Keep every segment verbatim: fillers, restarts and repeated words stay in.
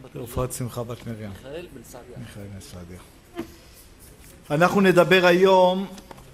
בת מרים. רפואת שמחה בת מרים. מיכאל בן סעדיה. מיכאל בן סעדיה. אנחנו נדבר היום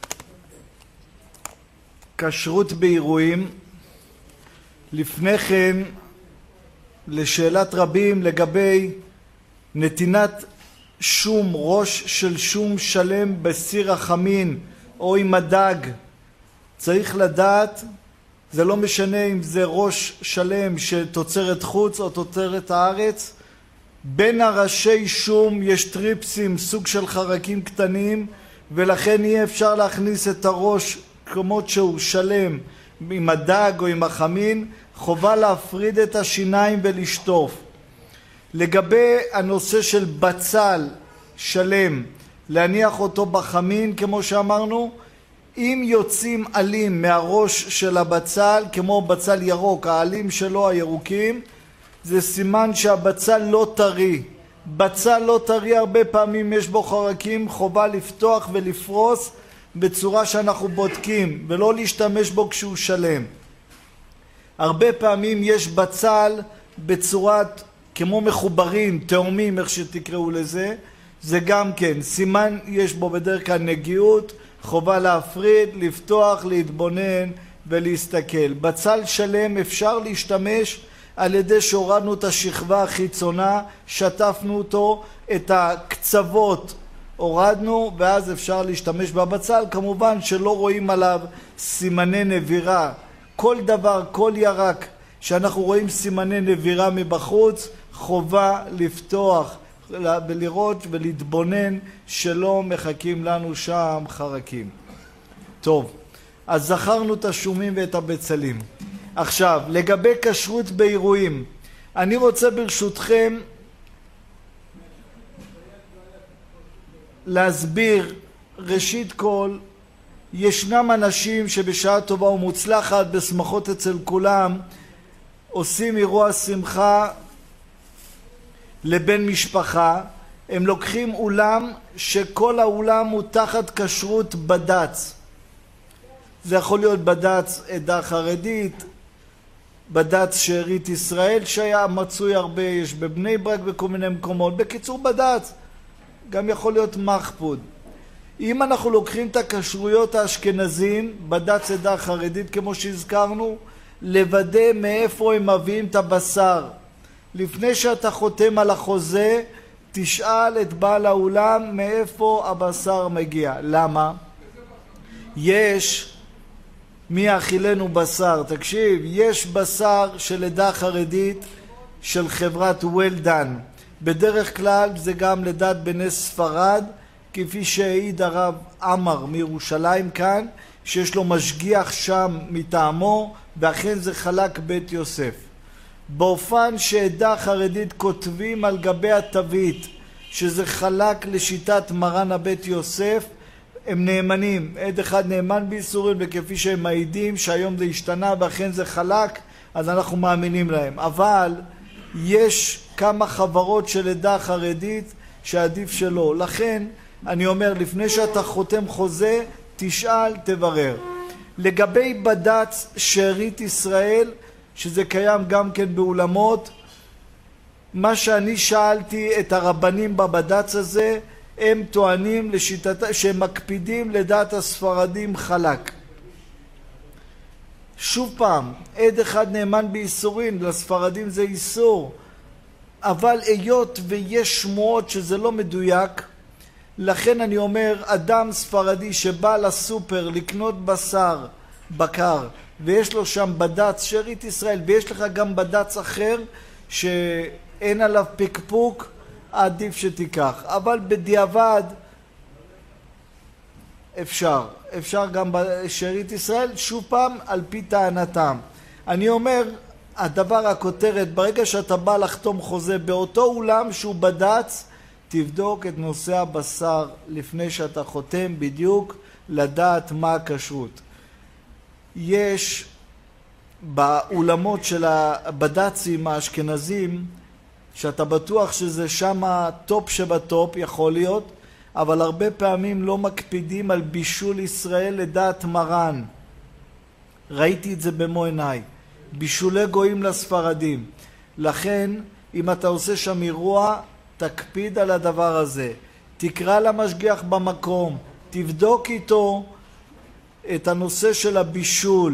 כשרות באירועים. לפני כן, לשאלת רבים לגבי נתינת שום, ראש של שום שלם בסיר החמין או עם הדג. צריך לדעת, זה לא משנה אם זה ראש שלם שתוצרת חוץ או תוצרת הארץ, בין הראשי שום יש טריפסים, סוג של חרקים קטנים, ולכן אי אפשר להכניס את הראש כמות שהוא שלם עם הדג או עם החמין, חובה להפריד את השיניים ולשטוף. לגבי הנושא של בצל שלם, להניח אותו בחמין כמו שאמרנו, אם יוצאים עלים מהראש של הבצל, כמו בצל ירוק, העלים שלו הירוקים, זה סימן שהבצל לא טרי. בצל לא טרי הרבה פעמים יש בו חרקים, חובה לפתוח ולפרוס בצורה שאנחנו בודקים, ולא להשתמש בו כשהוא שלם. הרבה פעמים יש בצל בצורת כמו מחוברים, תאומים, איך שתקראו לזה, זה גם כן, סימן יש בו בדרך כלל נגיעות, חובה להפריד, לפתוח, להתבונן ולהסתכל. בצל שלם אפשר להשתמש על ידי שהורדנו את השכבה החיצונה, שטפנו אותו, את הקצוות הורדנו, ואז אפשר להשתמש בבצל. כמובן שלא רואים עליו סימני נבירה. כל דבר, כל ירק שאנחנו רואים סימני נבירה מבחוץ, חובה לפתוח ולראות ולהתבונן שלא מחכים לנו שם חרקים. טוב, אז זכרנו את השומים ואת הבצלים. עכשיו, לגבי כשרות באירועים, אני רוצה ברשותכם להסביר. ראשית כל, ישנם אנשים שבשעה טובה ומוצלחת, בשמחות אצל כולם, עושים אירוע שמחה לבן משפחה. הם לוקחים אולם שכל האולם הוא תחת כשרות בד"ץ. זה יכול להיות בד"ץ עדה חרדית, בד"ץ שארית ישראל שהיה מצוי הרבה, יש בבני ברק בכל מיני מקומות. בקיצור בד"ץ, גם יכול להיות מחפוד. אם אנחנו לוקחים את הכשרויות האשכנזים, בד"ץ עדה חרדית כמו שהזכרנו, לוודא מאיפה הם מביאים את הבשר. לפני שאתה חותם על החוזה, תשאל את בעל האולם מאיפה הבשר מגיע. למה? יש מי האכילנו בשר. תקשיב, יש בשר של עדה חרדית של חברת וולדן. בדרך כלל זה גם לדת בני ספרד, כפי שהעיד הרב עמר מירושלים כאן, שיש לו משגיח שם מטעמו, ואכן זה חלק בית יוסף. באופן שעדה חרדית כותבים על גבי התווית שזה חלק לשיטת מרן הבית יוסף, הם נאמנים. עד אחד נאמן ביסורים, וכפי שהם מעידים שהיום זה השתנה ואכן זה חלק, אז אנחנו מאמינים להם. אבל יש כמה חברות של עדה חרדית שעדיף שלא. לכן אני אומר, לפני שאתה חותם חוזה, תשאל, תברר. לגבי בד"ץ שארית ישראל, שזה קיים גם כן באולמות, מה שאני שאלתי את הרבנים בבד"ץ הזה, הם טוענים לשיטת, שהם מקפידים לדעת הספרדים חלק. שוב פעם, עד אחד נאמן באיסורין, לספרדים זה איסור, אבל היות ויש שמועות שזה לא מדויק, לכן אני אומר, אדם ספרדי שבא לסופר לקנות בשר בקר, ויש לו שם בד"ץ שארית ישראל, ויש לך גם בד"ץ אחר שאין עליו פקפוק, עדיף שתיקח. אבל בדיעבד אפשר, אפשר גם בשארית ישראל, שוב פעם על פי טענתם. אני אומר, הדבר הכותרת, ברגע שאתה בא לחתום חוזה באותו אולם שהוא בד"ץ, תבדוק את נושא הבשר לפני שאתה חותם בדיוק, לדעת מה הכשרות. יש באולמות של הבד"צים האשכנזים, שאתה בטוח שזה שם טופ שבטופ, יכול להיות, אבל הרבה פעמים לא מקפידים על בישול ישראל לדעת מרן. ראיתי את זה במו עיניי. בישולי גויים לספרדים. לכן אם אתה עושה שם אירוע, תקפיד על הדבר הזה. תקרא למשגיח במקום, תבדוק איתו את הנושא של הבישול.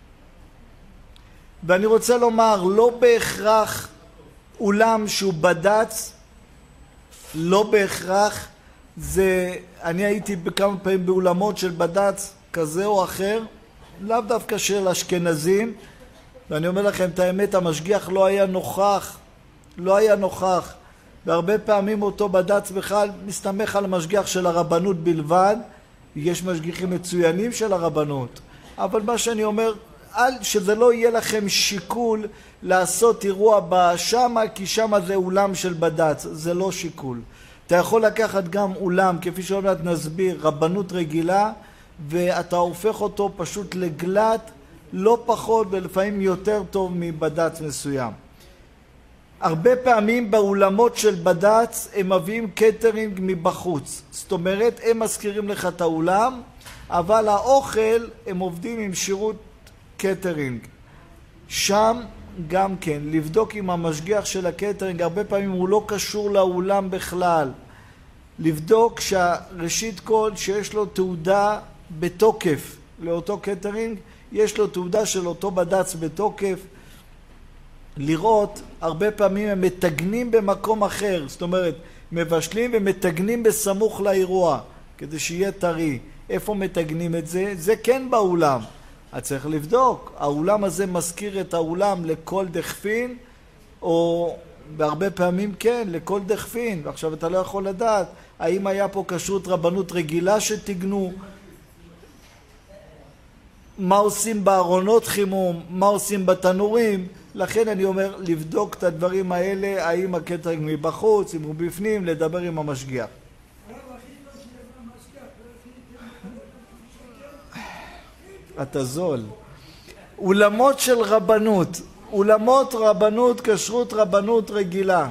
ואני רוצה לומר, לא בהכרח אולם שהוא בד"ץ, לא בהכרח זה, אני הייתי בכמה פעמים באולמות של בד"ץ כזה או אחר, לאו דווקא של אשכנזים, ואני אומר לכם את האמת, המשגיח לא היה נוכח, לא היה נוכח, והרבה פעמים אותו בד"ץ בכלל מסתמך על המשגיח של הרבנות בלבד. יש משגיחים מצוינים של הרבנות, אבל מה שאני אומר, אל, שזה לא יהיה לכם שיקול לעשות אירוע בשמה, כי שמה זה אולם של בד"ץ, זה לא שיקול. אתה יכול לקחת גם אולם, כפי שעוד נסביר, רבנות רגילה, ואתה הופך אותו פשוט לגלת, לא פחות ולפעמים יותר טוב מבד"ץ מסוים. הרבה פעמים באולמות של בד"ץ הם מביאים קטרינג מבחוץ. זאת אומרת, הם מזכירים לך את האולם, אבל האוכל הם עובדים עם שירות קטרינג. שם גם כן, לבדוק עם המשגיח של הקטרינג, הרבה פעמים הוא לא קשור לאולם בכלל. לבדוק שראשית כל שיש לו תעודה בתוקף לאותו קטרינג, יש לו תעודה של אותו בד"ץ בתוקף. לראות, הרבה פעמים הם מתגנים במקום אחר, זאת אומרת, מבשלים ומתגנים בסמוך לאירוע, כדי שיהיה טרי. איפה מתגנים את זה? זה כן באולם. אז צריך לבדוק, האולם הזה מזכיר את האולם לכל דחפין, או בהרבה פעמים כן, לכל דחפין. ועכשיו אתה לא יכול לדעת, האם היה פה כשרות רבנות רגילה שתגנו, מה עושים בארונות חימום, מה עושים בתנורים. לכן אני אומר, לבדוק את הדברים האלה, האם הקטרינג מבחוץ, אם הוא בפנים, לדבר עם המשגיח. אתה זול. אולמות של רבנות, אולמות רבנות, כשרות רבנות רגילה.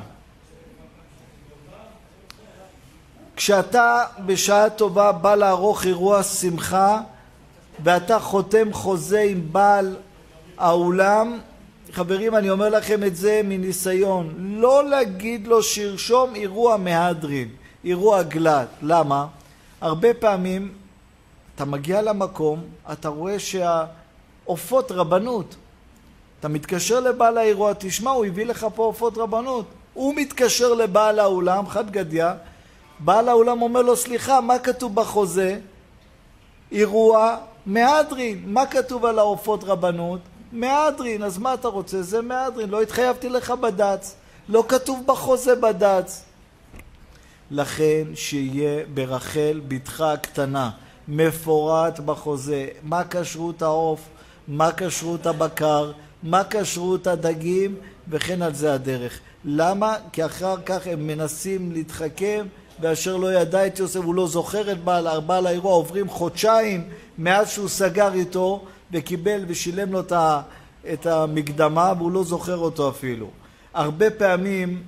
כשאתה בשעה טובה בא לערוך אירוע שמחה, ואתה חותם חוזה עם בעל האולם, חברים, אני אומר לכם את זה מניסיון, לא להגיד לו שירשום אירוע מהדרין, אירוע גלת. למה? הרבה פעמים אתה מגיע למקום, אתה רואה שהעופות רבנות. אתה מתקשר לבעל האירוע, תשמע, הוא הביא לך פה עופות רבנות. הוא מתקשר לבעל האולם, חד גדיה, בעל האולם אומר לו, סליחה, מה כתוב בחוזה? אירוע מהדרין. מה כתוב על העופות רבנות? מהדרין. אז מה אתה רוצה? זה מהדרין. לא התחייבתי לך בד"ץ. לא כתוב בחוזה בד"ץ. לכן שיהיה ברחל בתך הקטנה, מפורט בחוזה, מה כשרות העוף, מה כשרות הבקר, מה כשרות הדגים, וכן על זה הדרך. למה? כי אחר כך הם מנסים להתחכם, ואשר לא ידע את יוסף, הוא לא זוכר את בעל, בעל האירוע, עוברים חודשיים מאז שהוא סגר איתו, וקיבל ושילם לו את המקדמה, והוא לא זוכר אותו אפילו. הרבה פעמים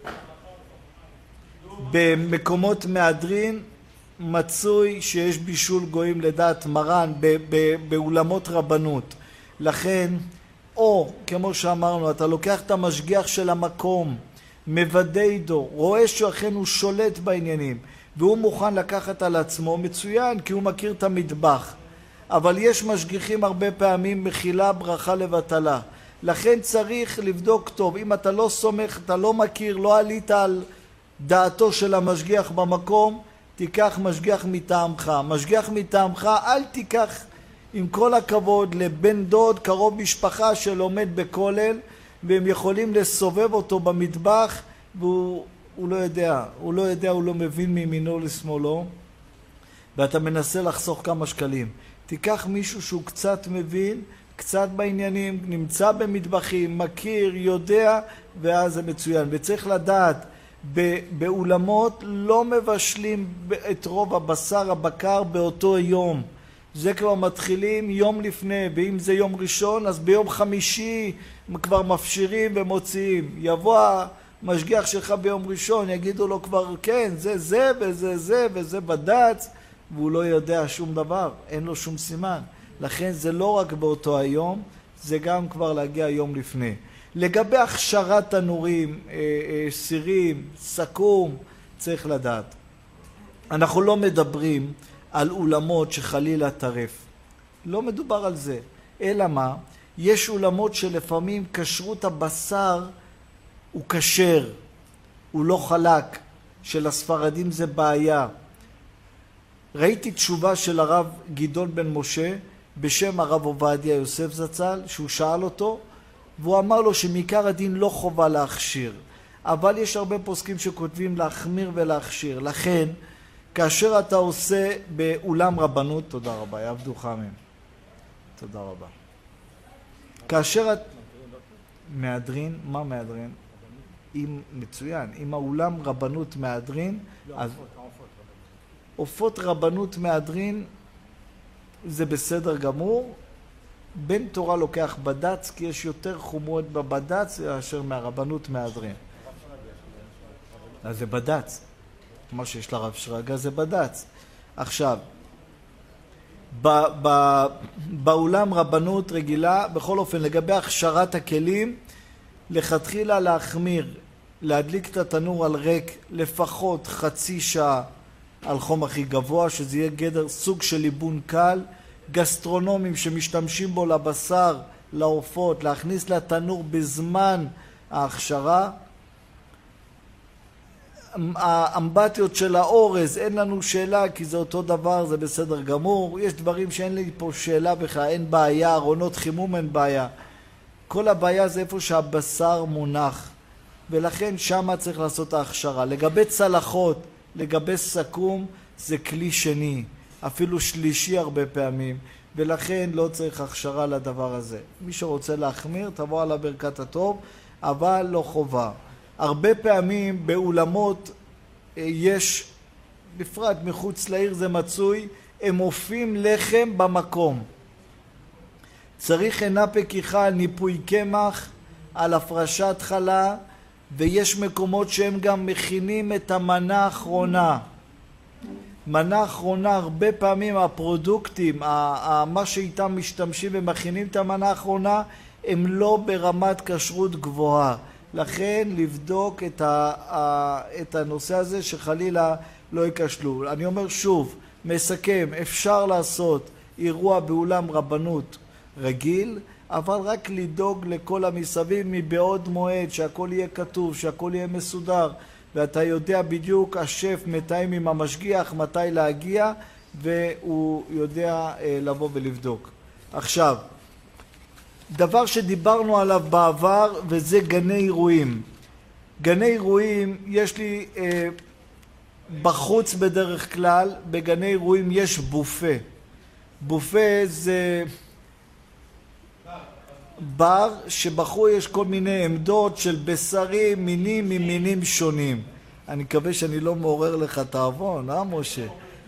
במקומות מהדרין מצוי שיש בישול גויים לדעת מרן באולמות רבנות. לכן, או כמו שאמרנו, אתה לוקח את המשגיח של המקום, מוודא איתו, רואה שאכן הוא שולט בעניינים, והוא מוכן לקחת על עצמו, מצוין, כי הוא מכיר את המטבח. אבל יש משגיחים הרבה פעמים מחילה ברכה לבטלה. לכן צריך לבדוק טוב. אם אתה לא סומך, אתה לא מכיר, לא עלית על דעתו של המשגיח במקום, תיקח משגיח מטעמך. משגיח מטעמך, אל תיקח עם כל הכבוד לבן דוד, קרוב משפחה שלומד בכולל, והם יכולים לסובב אותו במטבח, והוא הוא לא יודע, הוא לא יודע, הוא לא מבין מימינו לשמאלו, ואתה מנסה לחסוך כמה שקלים. תיקח מישהו שהוא קצת מבין, קצת בעניינים, נמצא במטבחים, מכיר, יודע, ואז זה מצוין. וצריך לדעת, באולמות לא מבשלים את רוב הבשר הבקר באותו יום. זה כבר מתחילים יום לפני, ואם זה יום ראשון, אז ביום חמישי כבר מפשירים ומוציאים. יבוא המשגיח שלך ביום ראשון, יגידו לו כבר, כן, זה זה וזה זה וזה בד"ץ, והוא לא יודע שום דבר, אין לו שום סימן. לכן זה לא רק באותו היום, זה גם כבר להגיע יום לפני. לגבי הכשרת תנורים, סירים, סכו"ם, צריך לדעת. אנחנו לא מדברים על אולמות שחלילה טרף. לא מדובר על זה. אלא מה? יש אולמות שלפעמים כשרות הבשר הוא כשר, הוא לא חלק. של הספרדים זה בעיה. ראיתי תשובה של הרב גדעון בן משה בשם הרב עובדיה יוסף זצ"ל, שהוא שאל אותו, והוא אמר לו שמעיקר הדין לא חובה להכשיר, אבל יש הרבה פוסקים שכותבים להחמיר ולהכשיר. לכן, כאשר אתה עושה באולם רבנות, תודה רבה, יעבדו חמם. תודה רבה. כאשר את... מהדרין, מה מהדרין? אם מצוין, אם האולם רבנות מהדרין, אז... עופות רבנות מהדרין זה בסדר גמור. בן תורה לוקח בד"ץ, כי יש יותר חומרות בבד"ץ מאשר מהרבנות מהדרין. אז זה בד"ץ. מה שיש לרב שרגא זה בד"ץ. עכשיו, ב- ב- באולם רבנות רגילה, בכל אופן, לגבי הכשרת הכלים, לכתחילה להחמיר, להדליק את התנור על ריק לפחות חצי שעה על חום הכי גבוה, שזה יהיה גדר סוג של ליבון קל. גסטרונומים שמשתמשים בו לבשר, לעופות, להכניס לתנור בזמן ההכשרה. האמבטיות של האורז, אין לנו שאלה, כי זה אותו דבר, זה בסדר גמור. יש דברים שאין לי פה שאלה בכלל, אין בעיה, ארונות חימום אין בעיה. כל הבעיה זה איפה שהבשר מונח, ולכן שמה צריך לעשות ההכשרה. לגבי צלחות, לגבי סכו"ם, זה כלי שני, אפילו שלישי הרבה פעמים, ולכן לא צריך הכשרה לדבר הזה. מי שרוצה להחמיר, תבוא על ברכת הטוב, אבל לא חובה. הרבה פעמים באולמות יש, בפרט מחוץ לעיר זה מצוי, הם אופים לחם במקום. צריך עינה פקיחה על ניפוי קמח, על הפרשת חלה, ויש מקומות שהם גם מכינים את המנה האחרונה. מנה האחרונה, הרבה פעמים הפרודוקטים, מה שאיתם משתמשים ומכינים את המנה האחרונה, הם לא ברמת כשרות גבוהה. לכן לבדוק את, ה, את הנושא הזה שחלילה לא יקשלו. אני אומר שוב, מסכם, אפשר לעשות אירוע באולם רבנות רגיל, אבל רק לדאוג לכל המסביב מבעוד מועד, שהכל יהיה כתוב, שהכל יהיה מסודר, ואתה יודע בדיוק, השף מתאם עם המשגיח מתי להגיע, והוא יודע אה, לבוא ולבדוק. עכשיו, דבר שדיברנו עליו בעבר, וזה גני אירועים. גני אירועים, יש לי אה, בחוץ בדרך כלל, בגני אירועים יש בופה. בופה זה בר שבחור יש כל מיני עמדות של בשרים, מינים ממינים שונים. אני מקווה שאני לא מעורר לך תאבון, אה משה?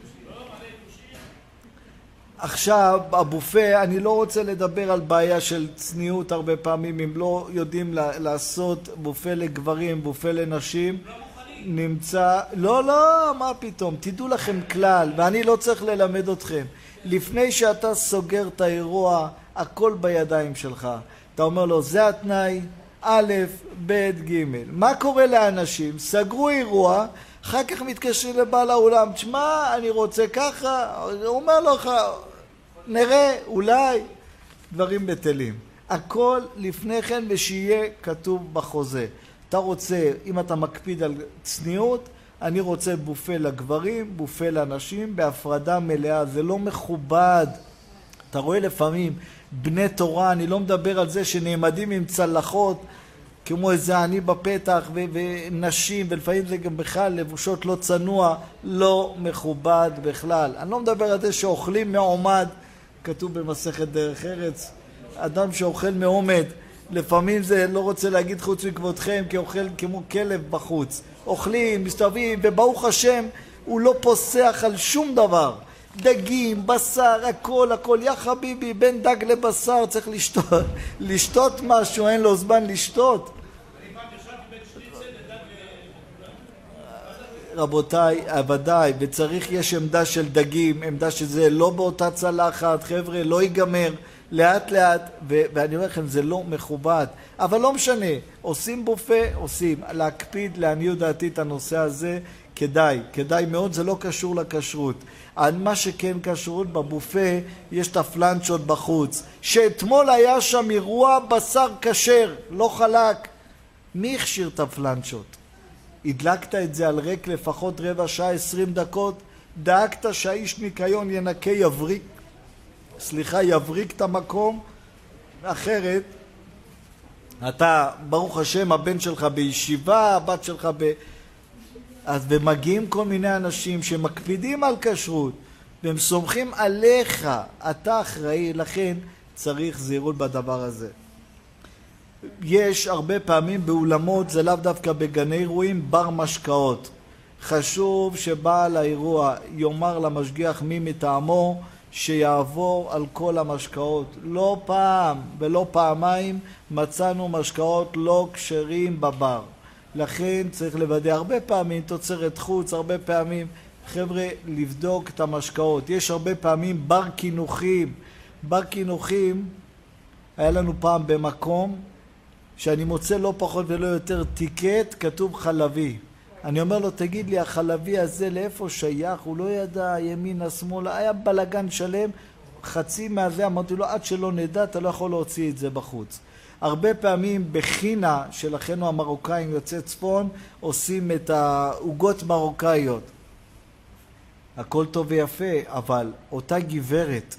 עכשיו, הבופה, אני לא רוצה לדבר על בעיה של צניעות הרבה פעמים, אם לא יודעים לעשות בופה לגברים, בופה לנשים, נמצא... לא, לא, מה פתאום, תדעו לכם כלל, ואני לא צריך ללמד אתכם. לפני שאתה סוגר את האירוע, הכל בידיים שלך. אתה אומר לו, זה התנאי, א', ב', ג'. מה קורה לאנשים? סגרו אירוע, אחר כך מתקשרים לבעל האולם, תשמע, אני רוצה ככה, הוא אומר לך, נראה, אולי, דברים בטלים. הכל לפני כן ושיהיה כתוב בחוזה. אתה רוצה, אם אתה מקפיד על צניעות, אני רוצה בופה לגברים, בופה לנשים, בהפרדה מלאה. זה לא מכובד. אתה רואה לפעמים בני תורה, אני לא מדבר על זה שנעמדים עם צלחות, כמו איזה אני בפתח, ו- ונשים, ולפעמים זה גם בכלל לבושות לא צנוע, לא מכובד בכלל. אני לא מדבר על זה שאוכלים מעומד, כתוב במסכת דרך ארץ, אדם שאוכל מעומד, לפעמים זה לא רוצה להגיד חוץ מכבודכם, כי אוכל כמו כלב בחוץ. אוכלים, מסתובבים, וברוך השם, הוא לא פוסח על שום דבר. דגים, בשר, הכל, הכל. יא חביבי, בין דג לבשר צריך לשתות, לשתות משהו, אין לו זמן לשתות. אני פעם ישבתי בין שניצל לדג ל... רבותיי, ודאי, וצריך, יש עמדה של דגים, עמדה שזה לא באותה צלחת, חבר'ה, לא ייגמר. לאט לאט, ו- ואני אומר לכם, זה לא מכובד, אבל לא משנה, עושים בופה, עושים, להקפיד לעניות דעתי את הנושא הזה, כדאי, כדאי מאוד, זה לא קשור לכשרות. על מה שכן כשרות בבופה, יש את הפלנצ'ות בחוץ, שאתמול היה שם אירוע בשר כשר, לא חלק. מי הכשיר את הפלנצ'ות? הדלקת את זה על ריק לפחות רבע שעה, עשרים דקות, דאגת שהאיש ניקיון ינקה, יבריק, סליחה, יבריק את המקום, אחרת, אתה, ברוך השם, הבן שלך בישיבה, הבת שלך ב... אז ומגיעים כל מיני אנשים שמקפידים על כשרות, והם סומכים עליך, אתה אחראי, לכן צריך זהירות בדבר הזה. יש הרבה פעמים באולמות, זה לאו דווקא בגני אירועים, בר משקאות. חשוב שבעל האירוע יאמר למשגיח מי מטעמו, שיעבור על כל המשקאות. לא פעם ולא פעמיים מצאנו משקאות לא כשרים בבר. לכן צריך לוודא הרבה פעמים תוצרת חוץ, הרבה פעמים חבר'ה לבדוק את המשקאות. יש הרבה פעמים בר כינוכים. בר כינוכים היה לנו פעם במקום שאני מוצא לא פחות ולא יותר טיקט, כתוב חלבי. אני אומר לו, תגיד לי, החלבי הזה לאיפה שייך? הוא לא ידע, ימין, השמאל, היה בלגן שלם, חצי מהזה, אמרתי לו, עד שלא נדע, אתה לא יכול להוציא את זה בחוץ. הרבה פעמים בחינה של אחינו המרוקאים יוצאי צפון, עושים את העוגות מרוקאיות. הכל טוב ויפה, אבל אותה גברת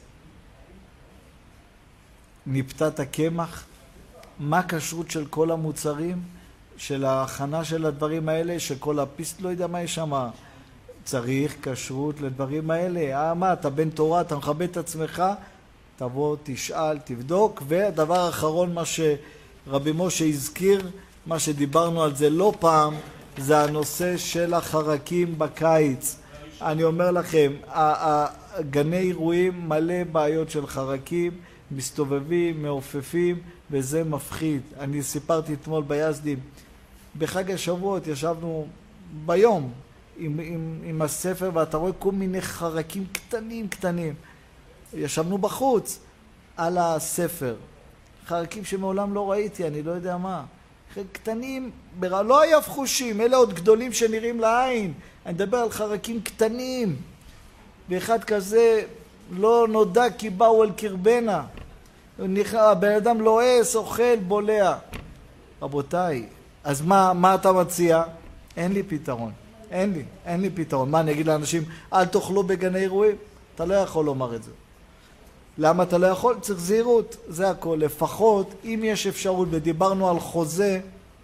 ניפתה את הקמח, מה הכשרות של כל המוצרים? של ההכנה של הדברים האלה, שכל הפיסט לא יודע מה יש שם. צריך כשרות לדברים האלה. אה, מה, אתה בן תורה, אתה מכבד את עצמך, תבוא, תשאל, תבדוק. והדבר האחרון, מה שרבי משה הזכיר, מה שדיברנו על זה לא פעם, זה הנושא של החרקים בקיץ. אני אומר לכם, גני אירועים מלא בעיות של חרקים, מסתובבים, מעופפים, וזה מפחיד. אני סיפרתי אתמול ביזדים, בחג השבועות ישבנו ביום עם, עם, עם הספר, ואתה רואה כל מיני חרקים קטנים קטנים. ישבנו בחוץ על הספר. חרקים שמעולם לא ראיתי, אני לא יודע מה. קטנים, לא היה פחושים, אלה עוד גדולים שנראים לעין. אני מדבר על חרקים קטנים. ואחד כזה לא נודע כי באו אל קרבנה. הבן אדם לועס, אוכל, בולע. רבותיי, אז מה, מה אתה מציע? אין לי פתרון. אין לי, אין לי פתרון. מה, אני אגיד לאנשים, אל תאכלו בגני אירועים? אתה לא יכול לומר את זה. למה אתה לא יכול? צריך זהירות, זה הכל. לפחות, אם יש אפשרות, ודיברנו על חוזה,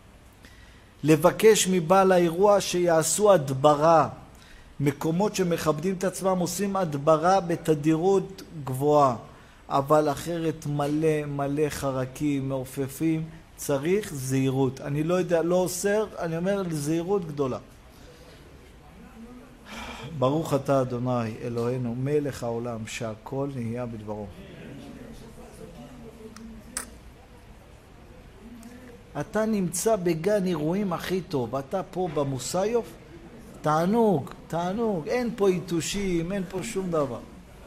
לבקש מבעל האירוע שיעשו הדברה. מקומות שמכבדים את עצמם עושים הדברה בתדירות גבוהה. אבל אחרת מלא מלא חרקים, מעופפים, צריך זהירות. אני לא יודע, לא אוסר, אני אומר זהירות גדולה. ברוך אתה אדוני אלוהינו מלך העולם שהכל נהיה בדברו. אתה נמצא בגן אירועים הכי טוב, אתה פה במוסיוף, תענוג, תענוג, אין פה עיתושים, אין פה שום דבר.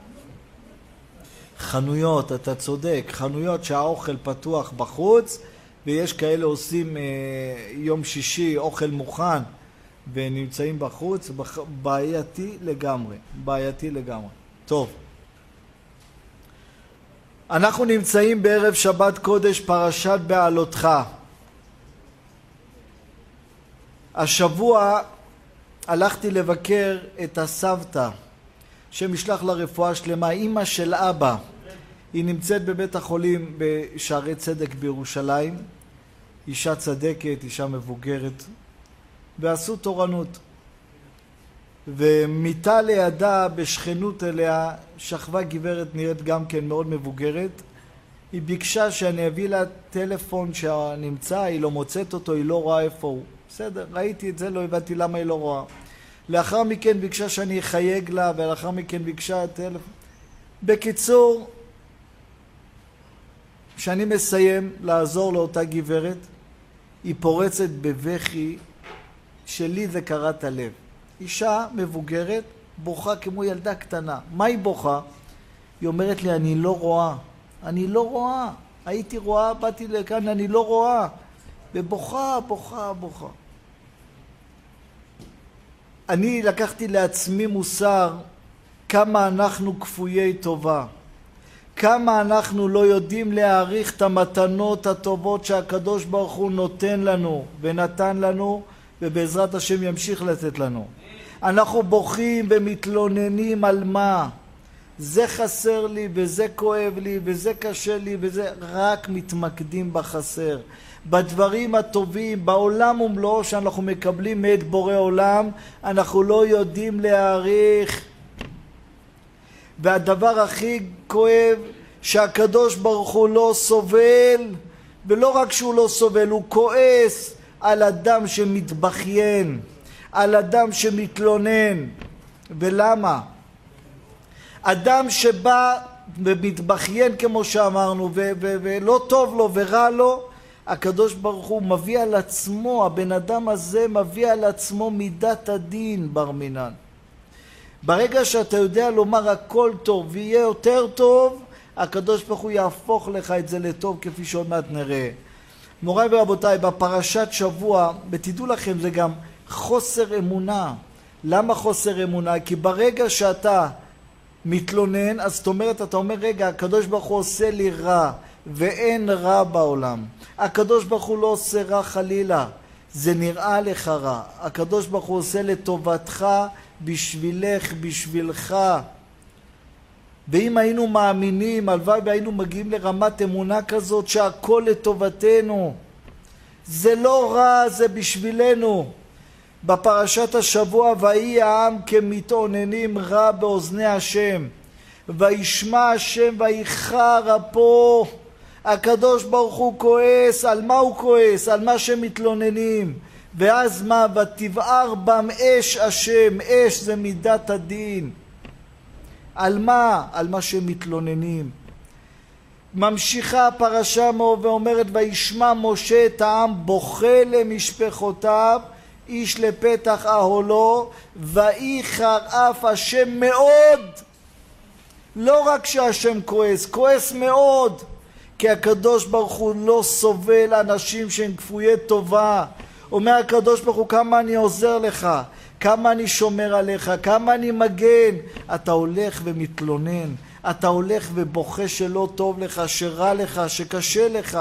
חנויות, אתה צודק, חנויות שהאוכל פתוח בחוץ, ויש כאלה עושים אה, יום שישי אוכל מוכן, ונמצאים בחוץ, בח... בעייתי לגמרי, בעייתי לגמרי. טוב. אנחנו נמצאים בערב שבת קודש פרשת בעלותך. השבוע הלכתי לבקר את הסבתא, שמשלח לרפואה שלמה, אמא של אבא. היא נמצאת בבית החולים בשערי צדק בירושלים, אישה צדקת, אישה מבוגרת, ועשו תורנות. ומיטה לידה בשכנות אליה שכבה גברת נראית גם כן מאוד מבוגרת. היא ביקשה שאני אביא לה טלפון שנמצא, היא לא מוצאת אותו, היא לא רואה איפה הוא. בסדר, ראיתי את זה, לא הבנתי למה היא לא רואה. לאחר מכן ביקשה שאני אחייג לה, ולאחר מכן ביקשה טלפון. בקיצור, כשאני מסיים לעזור לאותה גברת, היא פורצת בבכי, שלי זה קראת הלב. אישה מבוגרת, בוכה כמו ילדה קטנה. מה היא בוכה? היא אומרת לי, אני לא רואה. אני לא רואה. הייתי רואה, באתי לכאן, אני לא רואה. ובוכה, בוכה, בוכה. אני לקחתי לעצמי מוסר כמה אנחנו כפויי טובה. כמה אנחנו לא יודעים להעריך את המתנות הטובות שהקדוש ברוך הוא נותן לנו ונתן לנו, ובעזרת השם ימשיך לתת לנו. אנחנו בוכים ומתלוננים על מה? זה חסר לי וזה כואב לי וזה קשה לי וזה, רק מתמקדים בחסר. בדברים הטובים, בעולם ומלואו שאנחנו מקבלים מאת בורא עולם, אנחנו לא יודעים להעריך. והדבר הכי כואב, שהקדוש ברוך הוא לא סובל, ולא רק שהוא לא סובל, הוא כועס על אדם שמתבכיין, על אדם שמתלונן. ולמה? אדם שבא ומתבכיין כמו שאמרנו, ו- ו- ולא טוב לו ורע לו, הקדוש ברוך הוא מביא על עצמו, הבן אדם הזה מביא על עצמו מידת הדין בר מינן. ברגע שאתה יודע לומר הכל טוב ויהיה יותר טוב, הקדוש ברוך הוא יהפוך לך את זה לטוב, כפי שעוד מעט נראה. מוריי ורבותיי, בפרשת שבוע, ותדעו לכם, זה גם חוסר אמונה. למה חוסר אמונה? כי ברגע שאתה מתלונן, אז זאת אומרת, אתה אומר, רגע, הקדוש ברוך הוא עושה לי רע, ואין רע בעולם. הקדוש ברוך הוא לא עושה רע חלילה, זה נראה לך רע. הקדוש ברוך הוא עושה לטובתך, בשבילך, בשבילך. ואם היינו מאמינים, הלוואי והיינו מגיעים לרמת אמונה כזאת שהכל לטובתנו. זה לא רע, זה בשבילנו. בפרשת השבוע, ויהי העם כמתאוננים רע באוזני השם, וישמע השם ויחר אפו. הקדוש ברוך הוא כועס. על מה הוא כועס? על מה שמתלוננים. ואז מה? ותבער בם אש השם. אש זה מידת הדין. על מה? על מה שמתלוננים. ממשיכה הפרשה ואומרת, וישמע משה את העם בוכה למשפחותיו, איש לפתח אהלו, ויחר אף השם מאוד. לא רק שהשם כועס, כועס מאוד, כי הקדוש ברוך הוא לא סובל אנשים שהם כפויי טובה. אומר הקדוש ברוך הוא, כמה אני עוזר לך, כמה אני שומר עליך, כמה אני מגן. אתה הולך ומתלונן, אתה הולך ובוכה שלא טוב לך, שרע לך, שקשה לך.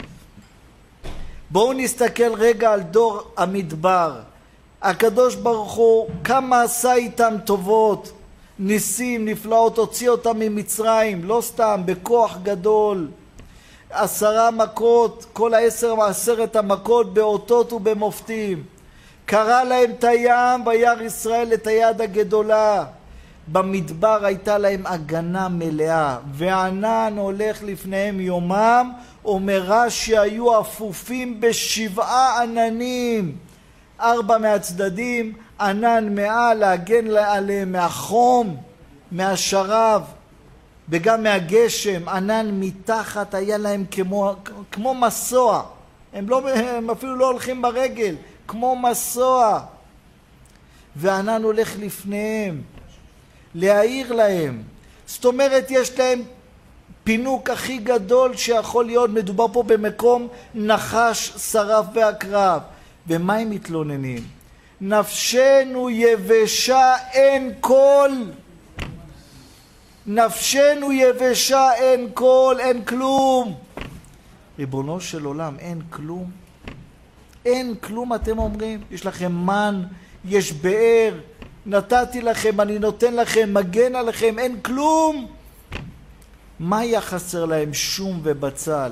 בואו נסתכל רגע על דור המדבר. הקדוש ברוך הוא כמה עשה איתם טובות, ניסים, נפלאות, הוציא אותם ממצרים, לא סתם, בכוח גדול. עשרה מכות, כל העשר מעשרת המכות באותות ובמופתים. קרא להם את הים, וירא ישראל את היד הגדולה. במדבר הייתה להם הגנה מלאה, וענן הולך לפניהם יומם, אומר רש"י, היו אפופים בשבעה עננים, ארבע מהצדדים, ענן מעל להגן עליהם מהחום, מהשרב, וגם מהגשם. ענן מתחת היה להם כמו, כמו מסוע, הם, לא, הם אפילו לא הולכים ברגל, כמו מסוע. וענן הולך לפניהם להעיר להם. זאת אומרת, יש להם פינוק הכי גדול שיכול להיות. מדובר פה במקום נחש, שרף ועקרב. ומה הם מתלוננים? נפשנו יבשה אין קול. נפשנו יבשה אין קול, אין כלום. ריבונו של עולם, אין כלום. אין כלום, אתם אומרים. יש לכם מן, יש באר, נתתי לכם, אני נותן לכם, מגן עליכם, אין כלום. מה היה חסר להם? שום ובצל.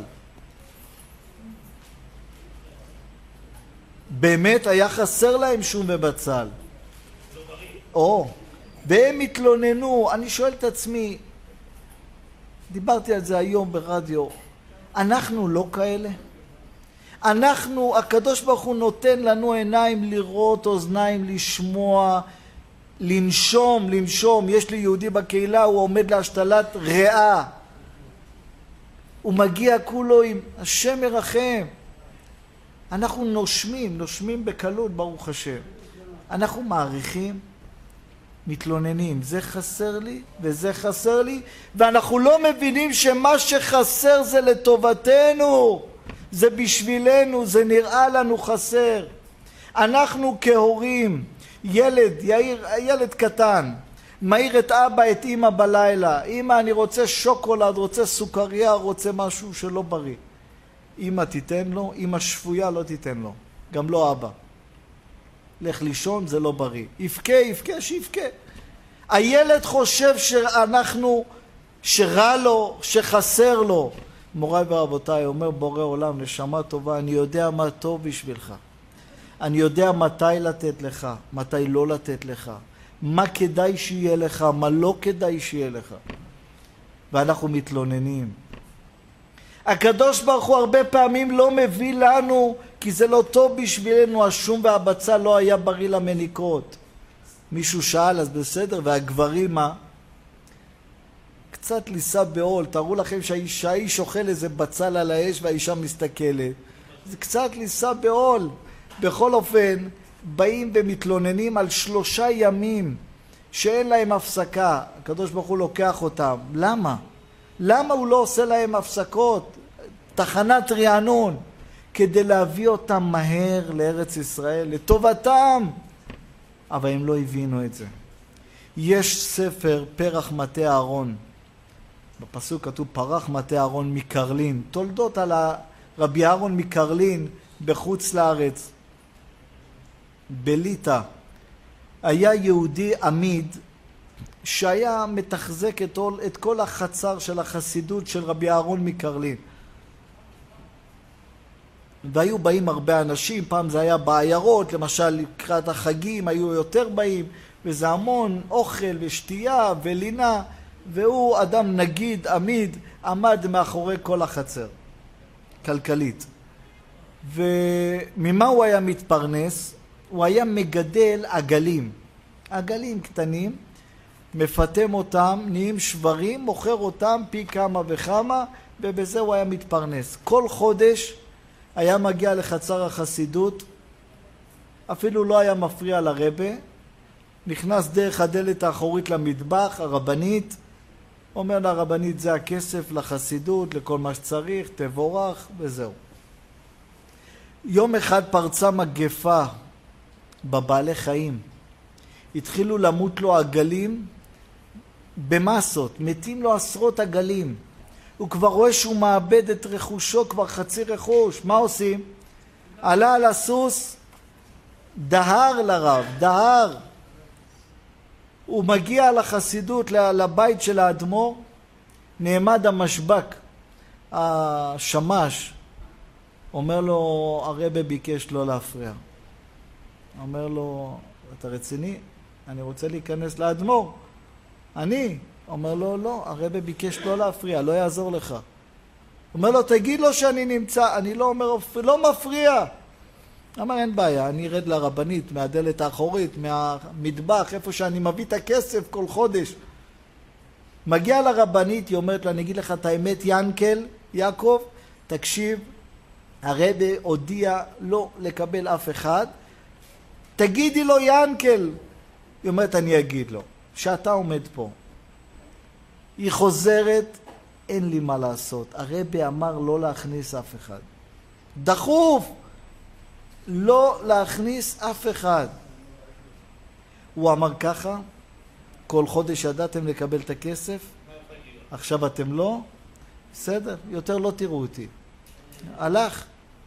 באמת היה חסר להם שום ובצל. או, והם התלוננו. אני שואל את עצמי, דיברתי על זה היום ברדיו, אנחנו לא כאלה? אנחנו, הקדוש ברוך הוא נותן לנו עיניים לראות, אוזניים לשמוע, לנשום, לנשום. יש לי יהודי בקהילה, הוא עומד להשתלת ריאה. הוא מגיע כולו עם השם מרחם. אנחנו נושמים, נושמים בקלות, ברוך השם. אנחנו מעריכים. מתלוננים, זה חסר לי וזה חסר לי, ואנחנו לא מבינים שמה שחסר זה לטובתנו, זה בשבילנו, זה נראה לנו חסר. אנחנו כהורים, ילד, יאיר, ילד קטן, מעיר את אבא, את אמא בלילה, אמא אני רוצה שוקולד, רוצה סוכריה, רוצה משהו שלא בריא. אמא תיתן לו, אמא שפויה לא תיתן לו, גם לא אבא. לך לישון, זה לא בריא. יפקה, יפקה, שיפקה. הילד חושב שאנחנו, שרע לו, שחסר לו. מוריי ורבותיי, אומר בורא עולם, נשמה טובה, אני יודע מה טוב בשבילך. אני יודע מתי לתת לך, מתי לא לתת לך. מה כדאי שיהיה לך, מה לא כדאי שיהיה לך. ואנחנו מתלוננים. הקדוש ברוך הוא הרבה פעמים לא מביא לנו, כי זה לא טוב בשבילנו, השום והבצל לא היה בריא למניקות. מישהו שאל, אז בסדר, והגברים מה? קצת ליסה בעול, תראו לכם שהאיש, שהאיש אוכל איזה בצל על האש והאישה מסתכלת. זה קצת ליסה בעול. בכל אופן, באים ומתלוננים על שלושה ימים שאין להם הפסקה. הקדוש ברוך הוא לוקח אותם. למה? למה הוא לא עושה להם הפסקות? תחנת רענון, כדי להביא אותם מהר לארץ ישראל, לטובתם. אבל הם לא הבינו את זה. יש ספר פרח מטה אהרון. בפסוק כתוב פרח מטה אהרון מקרלין. תולדות על רבי אהרון מקרלין בחוץ לארץ. בליטא. היה יהודי עמיד שהיה מתחזק את, את כל החצר של החסידות של רבי אהרון מקרלין. והיו באים הרבה אנשים, פעם זה היה בעיירות, למשל לקראת החגים היו יותר באים, וזה המון אוכל ושתייה ולינה, והוא אדם נגיד, עמיד, עמד מאחורי כל החצר, כלכלית. וממה הוא היה מתפרנס? הוא היה מגדל עגלים, עגלים קטנים, מפתם אותם, נהיים שברים, מוכר אותם פי כמה וכמה, ובזה הוא היה מתפרנס. כל חודש היה מגיע לחצר החסידות, אפילו לא היה מפריע לרבה, נכנס דרך הדלת האחורית למטבח, הרבנית, אומר לרבנית זה הכסף לחסידות, לכל מה שצריך, תבורך וזהו. יום אחד פרצה מגפה בבעלי חיים. התחילו למות לו עגלים במסות, מתים לו עשרות עגלים. הוא כבר רואה שהוא מאבד את רכושו, כבר חצי רכוש. מה עושים? עלה על הסוס, דהר לרב, דהר. הוא מגיע לחסידות, לבית של האדמו"ר, נעמד המשבק, השמש, אומר לו, הרבי ביקש לא להפריע. אומר לו, אתה רציני? אני רוצה להיכנס לאדמו"ר. אני? אומר לו, לא, הרבי ביקש לא להפריע, לא יעזור לך. אומר לו, תגיד לו שאני נמצא. אני לא אומר, לא מפריע. אמר, אין בעיה, אני ארד לרבנית מהדלת האחורית, מהמטבח, איפה שאני מביא את הכסף כל חודש. מגיע לרבנית, היא אומרת לה, אני אגיד לך את האמת, ינקל, יעקב, תקשיב, הרבי הודיע לא לקבל אף אחד, תגידי לו ינקל. היא אומרת, אני אגיד לו, שאתה עומד פה. היא חוזרת, אין לי מה לעשות. הרבי אמר לא להכניס אף אחד. דחוף! לא להכניס אף אחד. הוא אמר ככה, כל חודש ידעתם לקבל את הכסף, עכשיו אתם לא, בסדר, יותר לא תראו אותי. הלך.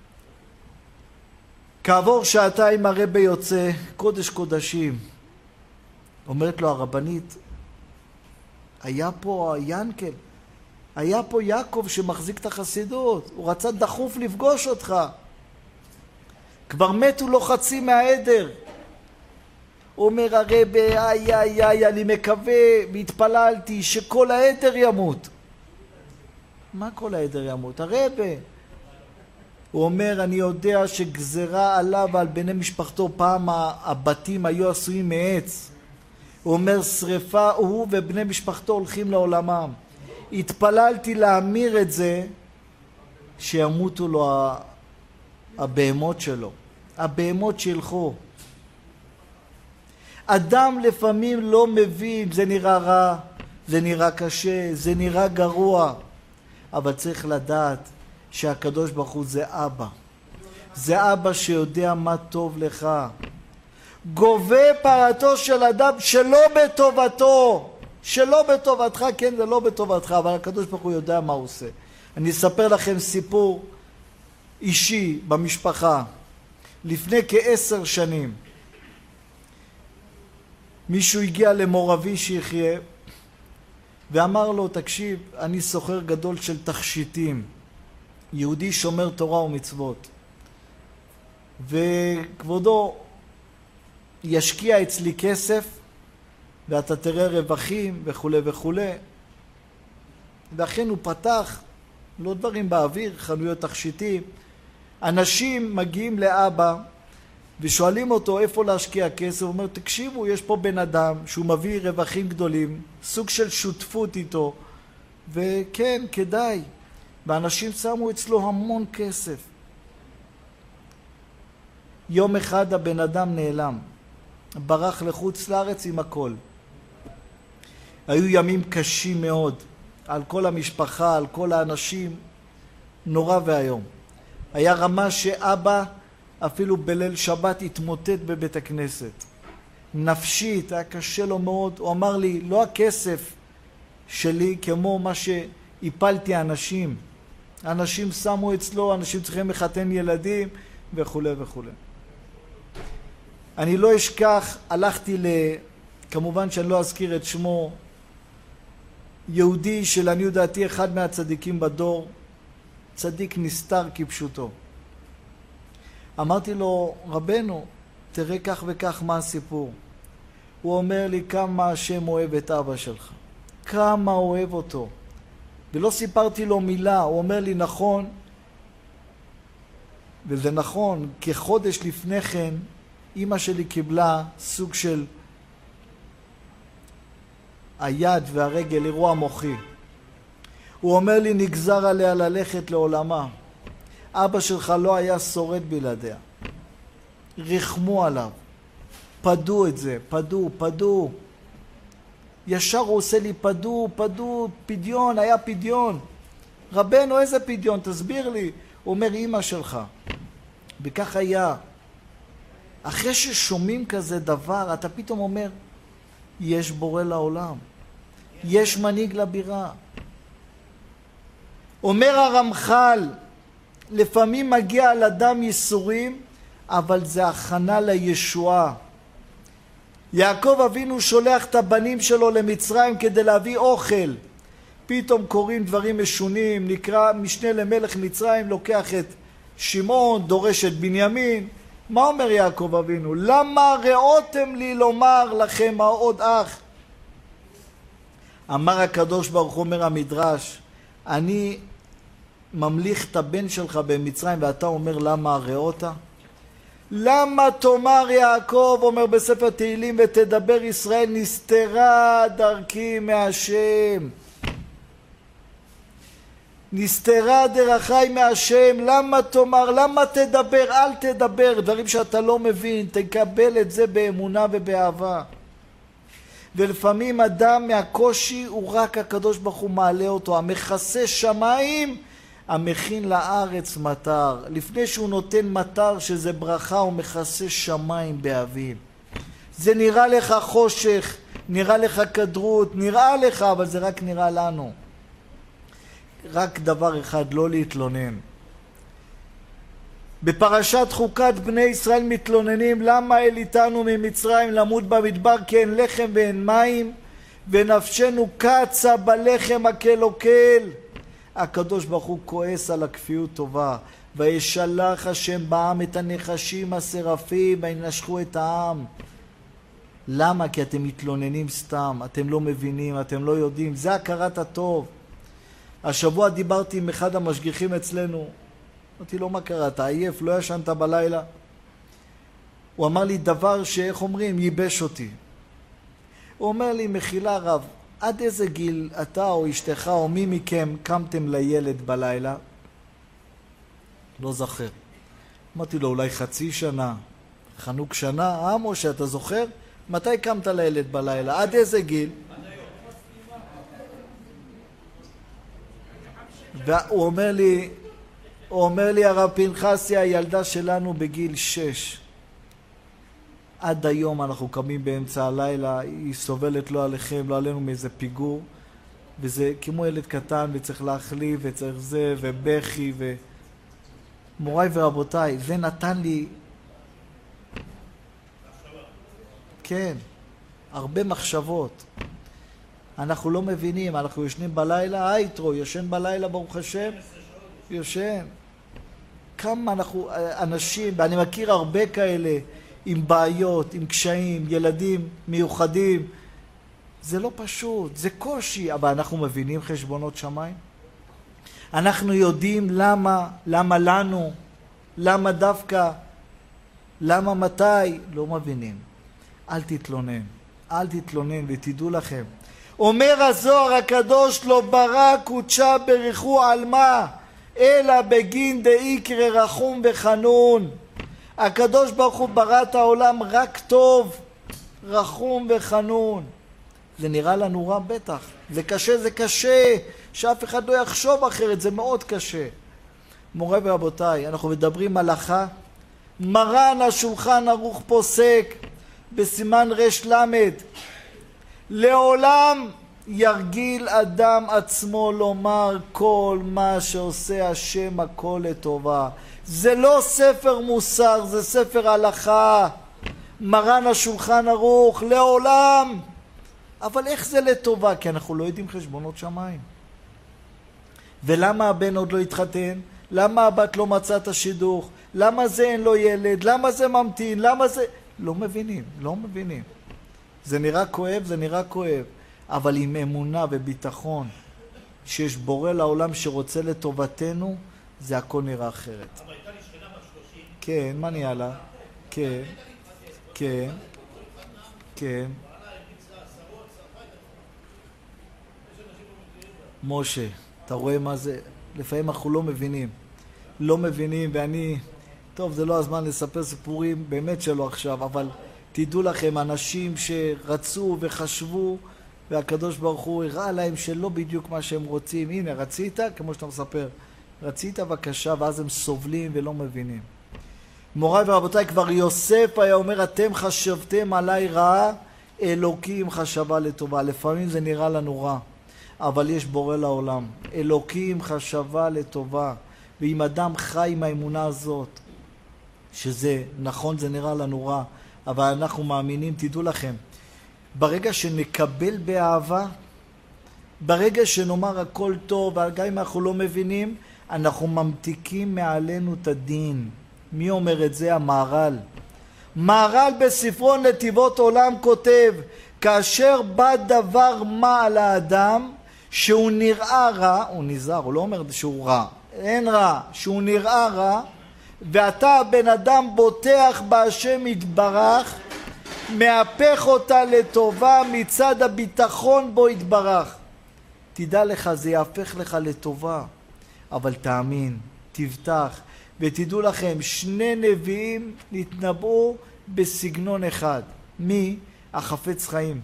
כעבור שעתיים הרבי יוצא, קודש קודשים. אומרת לו הרבנית, היה פה ינקל, היה פה יעקב שמחזיק את החסידות, הוא רצה דחוף לפגוש אותך. כבר מתו לו חצי מהעדר. אומר הרבי, איי איי איי, אני מקווה והתפללתי שכל העדר ימות. מה כל העדר ימות? הרבי. הוא אומר, אני יודע שגזרה עליו ועל בני משפחתו, פעם הבתים היו עשויים מעץ. הוא אומר, שריפה, הוא ובני משפחתו הולכים לעולמם. התפללתי להמיר את זה, שימותו לו הבהמות שלו. הבהמות שילכו. אדם לפעמים לא מבין, זה נראה רע, זה נראה קשה, זה נראה גרוע, אבל צריך לדעת שהקדוש ברוך הוא זה אבא. זה אבא שיודע מה טוב לך. גובה פרתו של אדם שלא בטובתו, שלא בטובתך, כן, זה לא בטובתך, אבל הקדוש ברוך הוא יודע מה הוא עושה. אני אספר לכם סיפור אישי במשפחה. לפני כעשר שנים, מישהו הגיע למורבי שיחיה, ואמר לו, תקשיב, אני סוחר גדול של תכשיטים, יהודי שומר תורה ומצוות, וכבודו ישקיע אצלי כסף, ואתה תראה רווחים וכו' וכו'. ואכן הוא פתח, לא דברים באוויר, חנויות תכשיטים. אנשים מגיעים לאבא ושואלים אותו איפה להשקיע כסף. הוא אומר, תקשיבו, יש פה בן אדם שהוא מביא רווחים גדולים, סוג של שותפות איתו, וכן, כדאי. ואנשים שמו אצלו המון כסף. יום אחד הבן אדם נעלם, ברח לחוץ לארץ עם הכל. היו ימים קשים מאוד, על כל המשפחה, על כל האנשים, נורא והיום. היה רמה שאבא אפילו בליל שבת התמוטט בבית הכנסת. נפשית, היה קשה לו מאוד. הוא אמר לי, לא הכסף שלי כמו מה שהפלתי אנשים. אנשים שמו אצלו, אנשים צריכים לחתן ילדים וכו' וכו'. אני לא אשכח, הלכתי ל... כמובן שאני לא אזכיר את שמו, יהודי של אני יודעתי אחד מהצדיקים בדור, צדיק נסתר כפשוטו. אמרתי לו, רבנו, תראה כך וכך מה הסיפור. הוא אומר לי, כמה השם אוהב את אבא שלך, כמה אוהב אותו. ולא סיפרתי לו מילה. הוא אומר לי, נכון, וזה נכון, כחודש לפני כן אמא שלי קיבלה סוג של היד והרגל, אירוע מוחי. הוא אומר לי, נגזר עליה ללכת לעולמה. אבא שלך לא היה שורד בלעדיה. רחמו עליו. פדו את זה, פדו, פדו. ישר הוא עושה לי פדו, פדו, פדיון, היה פדיון. רבנו, איזה פדיון? תסביר לי. הוא אומר, אמא שלך. וכך היה. אחרי ששומעים כזה דבר, אתה פתאום אומר, יש בורא לעולם. יש מנהיג לבירה. אומר הרמח"ל, לפעמים מגיע על אדם ייסורים, אבל זה הכנה לישועה. יעקב אבינו שולח את הבנים שלו למצרים כדי להביא אוכל. פתאום קוראים דברים משונים, נקרא משנה למלך מצרים, לוקח את שמעון, דורש את בנימין. מה אומר יעקב אבינו? למה ראותם לי לומר לכם עוד אח? אמר הקדוש ברוך הוא, אומר המדרש, אני ממליך את הבן שלך במצרים ואתה אומר למה ראית? למה תאמר יעקב, אומר בספר תהילים, ותדבר ישראל, נסתרה דרכי מהשם. נסתרה דרכי מהשם. למה תאמר, למה תדבר? אל תדבר דברים שאתה לא מבין, תקבל את זה באמונה ובאהבה. ולפעמים אדם מהקושי הוא רק הקדוש ברוך הוא מעלה אותו, המכסה שמיים, המכין לארץ מטר. לפני שהוא נותן מטר שזה ברכה, הוא מכסה שמיים באביב. זה נראה לך חושך, נראה לך כדרות, נראה לך, אבל זה רק נראה לנו. רק דבר אחד, לא להתלונן. בפרשת חוקת בני ישראל מתלוננים, למה אליתנו ממצרים למות במדבר, כי אין לחם ואין מים, ונפשנו קצה בלחם הקלוקל. הקדוש ברוך הוא כועס על הכפיות טובה. וישלח השם בעם את הנחשים השרפים וינשכו את העם. למה? כי אתם מתלוננים סתם, אתם לא מבינים, אתם לא יודעים. זה הכרת הטוב. השבוע דיברתי עם אחד המשגיחים אצלנו. אמרתי לו, מה קרה? אתה עייף? לא ישנת בלילה? הוא אמר לי דבר שאיך אומרים, ייבש אותי. הוא אומר לי, מחילה רב, עד איזה גיל אתה או אשתך או מי מכם קמתם לילד בלילה? לא זוכר. אמרתי לו, אולי חצי שנה, חנוק שנה, עמו שאתה זוכר? מתי קמת לילד בלילה? עד איזה גיל? והוא אומר לי, הוא אומר לי, הרב פנחסי, הילדה שלנו בגיל שש. עד היום אנחנו קמים באמצע הלילה, היא סובלת לא עליכם, לא עלינו מאיזה פיגור, וזה כמו ילד קטן וצריך להחליף וצריך זה ובכי ו... מוריי ורבותיי, זה נתן לי... כן, הרבה מחשבות. אנחנו לא מבינים, אנחנו ישנים בלילה, היתרו, ישן בלילה ברוך השם, יושן. כמה אנחנו, אנשים, ואני מכיר הרבה כאלה, עם בעיות, עם קשיים, ילדים מיוחדים. זה לא פשוט, זה קושי, אבל אנחנו מבינים חשבונות שמיים. אנחנו יודעים למה, למה לנו, למה דווקא, למה מתי, לא מבינים. אל תתלונן, אל תתלונן ותדעו לכם. אומר הזוהר הקדוש, לא ברא קודשה ברכו על מה, אלא בגין דאיקרא רחום וחנון. הקדוש ברוך הוא ברא את העולם רק טוב, רחום וחנון. זה נראה לנו רע בטח, זה קשה, זה קשה, שאף אחד לא יחשוב אחרת, זה מאוד קשה. מורי ורבותיי, אנחנו מדברים הלכה, מרן השולחן ערוך פוסק, בסימן רש למד, לעולם ירגיל אדם עצמו לומר כל מה שעושה השם הכל לטובה. זה לא ספר מוסר, זה ספר הלכה. מרן השולחן ערוך, לעולם. אבל איך זה לטובה? כי אנחנו לא יודעים חשבונות שמיים. ולמה הבן עוד לא התחתן? למה הבת לא מצאה את השידוך? למה זה אין לו ילד? למה זה ממתין? למה זה... לא מבינים, לא מבינים. זה נראה כואב, זה נראה כואב. אבל עם אמונה וביטחון שיש בורא לעולם שרוצה לטובתנו, זה הכל נראה אחרת. אבל הייתה לי שכנה בת שלושים. כן, מה נהיה לה? כן, כן, כן. משה, אתה רואה מה זה? לפעמים אנחנו לא מבינים. לא מבינים, ואני... טוב, זה לא הזמן לספר סיפורים, באמת שלא עכשיו, אבל תדעו לכם, אנשים שרצו וחשבו, והקדוש ברוך הוא הראה להם שלא בדיוק מה שהם רוצים. הנה, רצית, כמו שאתה מספר, רצית בבקשה, ואז הם סובלים ולא מבינים. מוריי ורבותיי, כבר יוסף היה אומר, אתם חשבתם עליי רעה, אלוקים חשבה לטובה. לפעמים זה נראה לנו רע, אבל יש בורא לעולם. אלוקים חשבה לטובה. ואם אדם חי עם האמונה הזאת, שזה נכון, זה נראה לנו רע, אבל אנחנו מאמינים, תדעו לכם, ברגע שנקבל באהבה, ברגע שנאמר הכל טוב, גם אם אנחנו לא מבינים, אנחנו ממתיקים מעלינו את הדין. מי אומר את זה? המהר"ל. מהר"ל בספרו נתיבות עולם כותב, כאשר בא דבר מה על האדם, שהוא נראה רע, הוא נזהר, הוא לא אומר שהוא רע, אין רע, שהוא נראה רע, ואתה בן אדם בוטח בהשם יתברך, מהפך אותה לטובה מצד הביטחון בו יתברך. תדע לך, זה יהפך לך לטובה, אבל תאמין, תבטח, ותדעו לכם, שני נביאים נתנבאו בסגנון אחד. מי? החפץ חיים.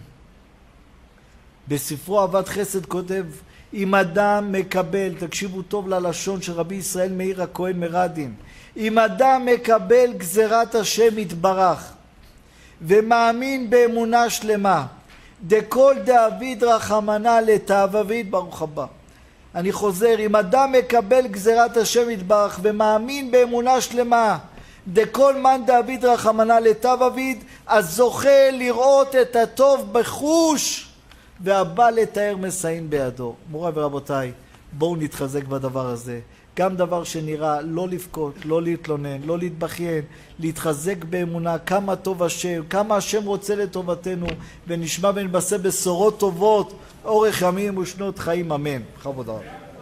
בספרו עבד חסד כותב, אם אדם מקבל, תקשיבו טוב ללשון של רבי ישראל מאיר הכהן מרדין, אם אדם מקבל גזירת השם יתברך, ומאמין באמונה שלמה, דכל דאביד רחמנה לתאוויד, ברוך הבא. אני חוזר, אם אדם מקבל גזירת השם יתברך, ומאמין באמונה שלמה, דכל מן דאביד רחמנה לתאוויד, אז זוכה לראות את הטוב בחוש, והבא לתאר מסעים בידו. מוריי ורבותיי, בואו נתחזק בדבר הזה. גם דבר שנראה לא לבכות, לא להתלונן, לא להתבכיין, להתחזק באמונה, כמה טוב השם, כמה השם רוצה לטובתנו, ונשמע ונתבשר בשורות טובות, אורך ימים ושנות חיים, אמן. בכבוד רב.